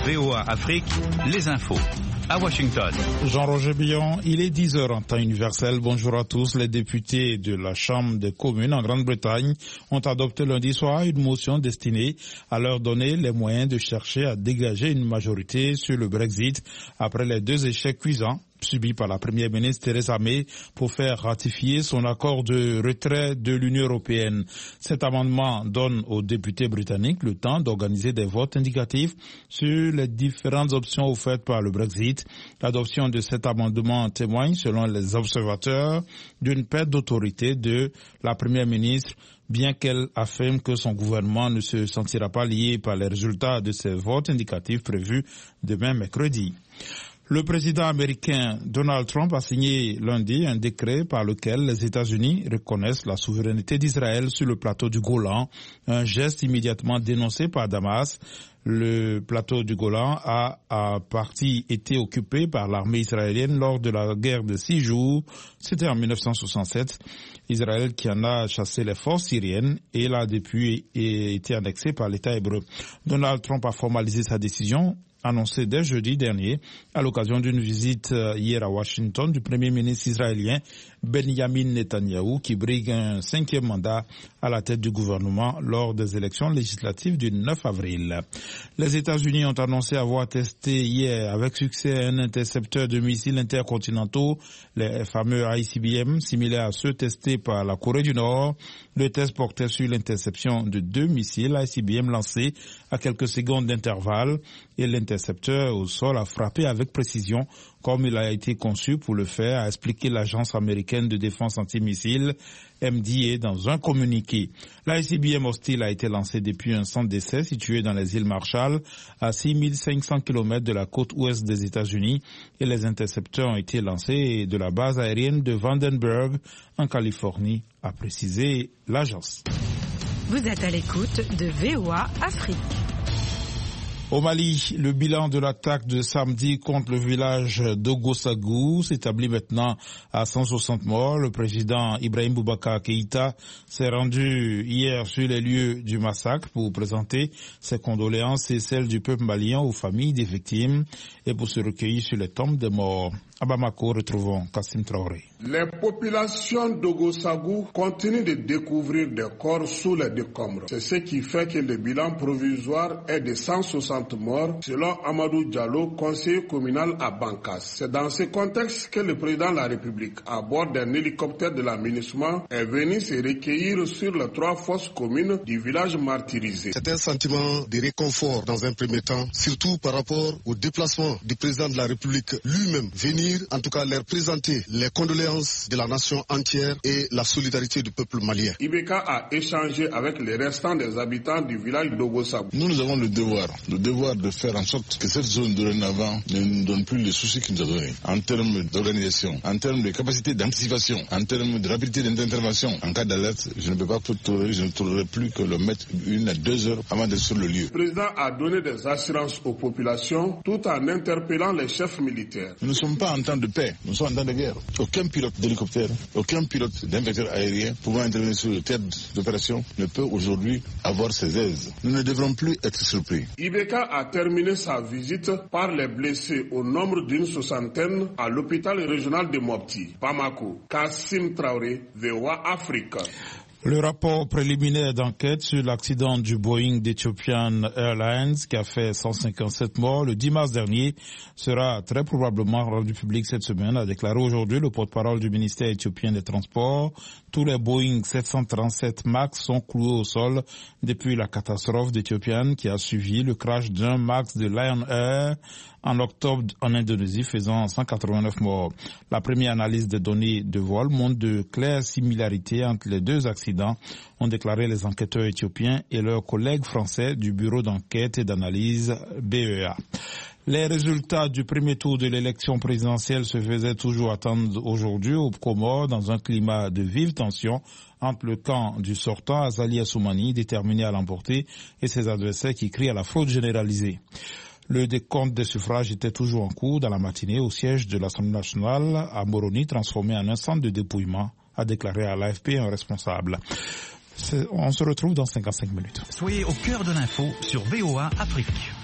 VOA Afrique, les infos. À Washington. Jean-Roger Billon, il est 10h en temps universel. Bonjour à tous. Les députés de la Chambre des communes en Grande-Bretagne ont adopté lundi soir une motion destinée à leur donner les moyens de chercher à dégager une majorité sur le Brexit après les 2 échecs cuisants subis par la première ministre Theresa May pour faire ratifier son accord de retrait de l'Union européenne. Cet amendement donne aux députés britanniques le temps d'organiser des votes indicatifs sur les différentes options offertes par le Brexit. L'adoption de cet amendement témoigne, selon les observateurs, d'une perte d'autorité de la première ministre, bien qu'elle affirme que son gouvernement ne se sentira pas lié par les résultats de ces votes indicatifs prévus demain mercredi. Le président américain Donald Trump a signé lundi un décret par lequel les États-Unis reconnaissent la souveraineté d'Israël sur le plateau du Golan, un geste immédiatement dénoncé par Damas. Le plateau du Golan a en partie été occupé par l'armée israélienne lors de la guerre de 6 jours. C'était en 1967. Israël qui en a chassé les forces syriennes et l'a depuis été annexé par l'État hébreu. Donald Trump a formalisé sa décision annoncé dès jeudi dernier à l'occasion d'une visite hier à Washington du premier ministre israélien Benjamin Netanyahou qui brigue un 5e mandat à la tête du gouvernement lors des élections législatives du 9 avril. Les États-Unis ont annoncé avoir testé hier avec succès un intercepteur de missiles intercontinentaux, les fameux ICBM, similaires à ceux testés par la Corée du Nord. Le test portait sur l'interception de 2 missiles ICBM lancés à quelques secondes d'intervalle et l'intercepteur au sol a frappé avec précision comme il a été conçu pour le faire, a expliqué l'agence américaine de défense antimissile MDA dans un communiqué. L'ICBM hostile a été lancé depuis un centre d'essai situé dans les îles Marshall à 6500 km de la côte ouest des États-Unis et les intercepteurs ont été lancés de la base aérienne de Vandenberg en Californie, a précisé l'agence. Vous êtes à l'écoute de VOA Afrique. Au Mali, le bilan de l'attaque de samedi contre le village d'Ogosagou s'établit maintenant à 160 morts. Le président Ibrahim Boubacar Keïta s'est rendu hier sur les lieux du massacre pour présenter ses condoléances et celles du peuple malien aux familles des victimes et pour se recueillir sur les tombes des morts. À Bamako, retrouvons Kassim Traoré. Les populations d'Ogosagou continuent de découvrir des corps sous les décombres. C'est ce qui fait que le bilan provisoire est de 160 morts, selon Amadou Diallo, conseiller communal à Bankas. C'est dans ce contexte que le président de la République, à bord d'un hélicoptère de l'aménagement, est venu se recueillir sur les 3 fosses communes du village martyrisé. C'est un sentiment de réconfort dans un premier temps, surtout par rapport au déplacement du président de la République lui-même, venir en tout cas leur présenter les condoléances de la nation entière et la solidarité du peuple malien. Ibeka a échangé avec les restants des habitants du village d'Ogosagou. Nous avons le devoir de faire en sorte que cette zone dorénavant ne nous donne plus les soucis qu'il nous a donnés. En termes d'organisation, en termes de capacité d'anticipation, en termes de rapidité d'intervention. En cas d'alerte, je ne peux pas tolérer, je ne tolérerai plus que le mettre 1 à 2 heures avant d'être sur le lieu. Le président a donné des assurances aux populations tout en interpellant les chefs militaires. Nous ne sommes pas en temps de paix, nous sommes en temps de guerre. Aucun pilote d'hélicoptère, aucun pilote d'un vecteur aérien pouvant intervenir sur le théâtre d'opération ne peut aujourd'hui avoir ses aises. Nous ne devrons plus être surpris. Ibeka a terminé sa visite par les blessés au nombre d'une 60aine à l'hôpital régional de Mopti. Bamako, Kassim Traoré, VOA Afrique. Le rapport préliminaire d'enquête sur l'accident du Boeing d'Ethiopian Airlines qui a fait 157 morts le 10 mars dernier sera très probablement rendu public cette semaine, a déclaré aujourd'hui le porte-parole du ministère éthiopien des Transports. Tous les Boeing 737 MAX sont cloués au sol depuis la catastrophe d'Ethiopian qui a suivi le crash d'un MAX de Lion Air en octobre en Indonésie, faisant 189 morts. La première analyse des données de vol montre de claires similarités entre les 2 accidents, ont déclaré les enquêteurs éthiopiens et leurs collègues français du bureau d'enquête et d'analyse BEA. Les résultats du premier tour de l'élection présidentielle se faisaient toujours attendre aujourd'hui aux Comores dans un climat de vive tension entre le camp du sortant Azali Assoumani, déterminé à l'emporter, et ses adversaires qui crient à la fraude généralisée. Le décompte des suffrages était toujours en cours dans la matinée au siège de l'Assemblée nationale à Moroni, transformé en un centre de dépouillement, a déclaré à l'AFP un responsable. On se retrouve dans 55 minutes. Soyez au cœur de l'info sur VOA Afrique.